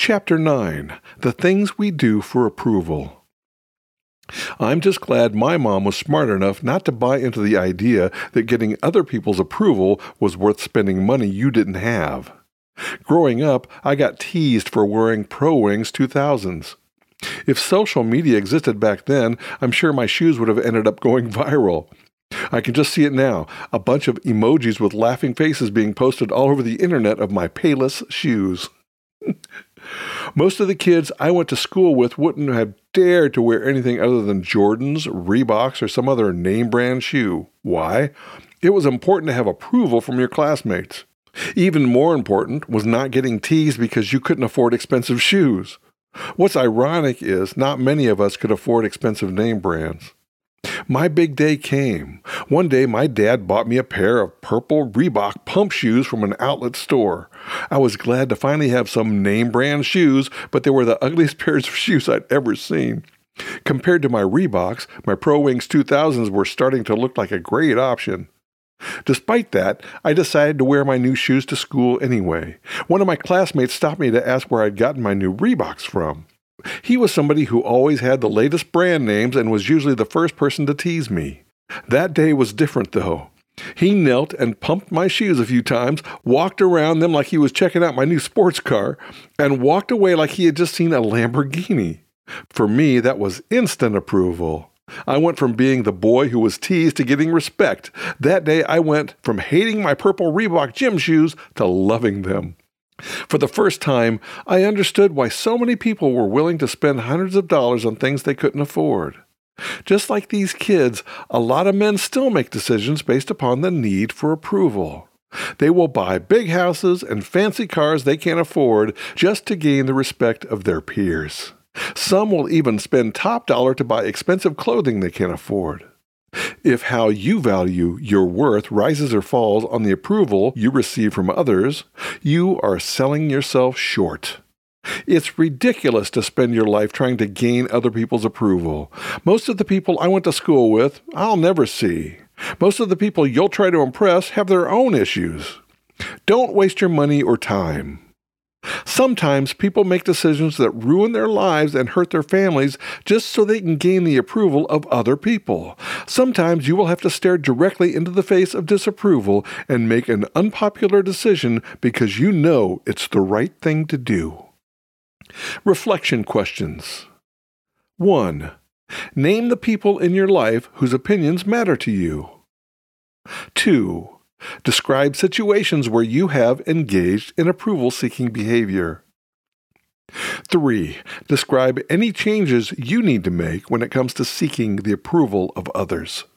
Chapter 9. The Things We Do for Approval. I'm just glad my mom was smart enough not to buy into the idea that getting other people's approval was worth spending money you didn't have. Growing up, I got teased for wearing Pro Wings 2000s. If social media existed back then, I'm sure my shoes would have ended up going viral. I can just see it now, a bunch of emojis with laughing faces being posted all over the internet of my Payless shoes. Most of the kids I went to school with wouldn't have dared to wear anything other than Jordans, Reeboks, or some other name brand shoe. Why? It was important to have approval from your classmates. Even more important was not getting teased because you couldn't afford expensive shoes. What's ironic is not many of us could afford expensive name brands. My big day came. One day my dad bought me a pair of purple Reebok pump shoes from an outlet store. I was glad to finally have some name brand shoes, but they were the ugliest pairs of shoes I'd ever seen. Compared to my Reeboks, my Pro Wings 2000s were starting to look like a great option. Despite that, I decided to wear my new shoes to school anyway. One of my classmates stopped me to ask where I'd gotten my new Reeboks from. He was somebody who always had the latest brand names and was usually the first person to tease me. That day was different, though. He knelt and pumped my shoes a few times, walked around them like he was checking out my new sports car, and walked away like he had just seen a Lamborghini. For me, that was instant approval. I went from being the boy who was teased to getting respect. That day, I went from hating my purple Reebok gym shoes to loving them. For the first time, I understood why so many people were willing to spend hundreds of dollars on things they couldn't afford. Just like these kids, a lot of men still make decisions based upon the need for approval. They will buy big houses and fancy cars they can't afford just to gain the respect of their peers. Some will even spend top dollar to buy expensive clothing they can't afford. If how you value your worth rises or falls on the approval you receive from others, you are selling yourself short. It's ridiculous to spend your life trying to gain other people's approval. Most of the people I went to school with, I'll never see. Most of the people you'll try to impress have their own issues. Don't waste your money or time. Sometimes people make decisions that ruin their lives and hurt their families just so they can gain the approval of other people. Sometimes you will have to stare directly into the face of disapproval and make an unpopular decision because you know it's the right thing to do. Reflection questions. 1. Name the people in your life whose opinions matter to you. 2. Describe situations where you have engaged in approval-seeking behavior. 3. Describe any changes you need to make when it comes to seeking the approval of others.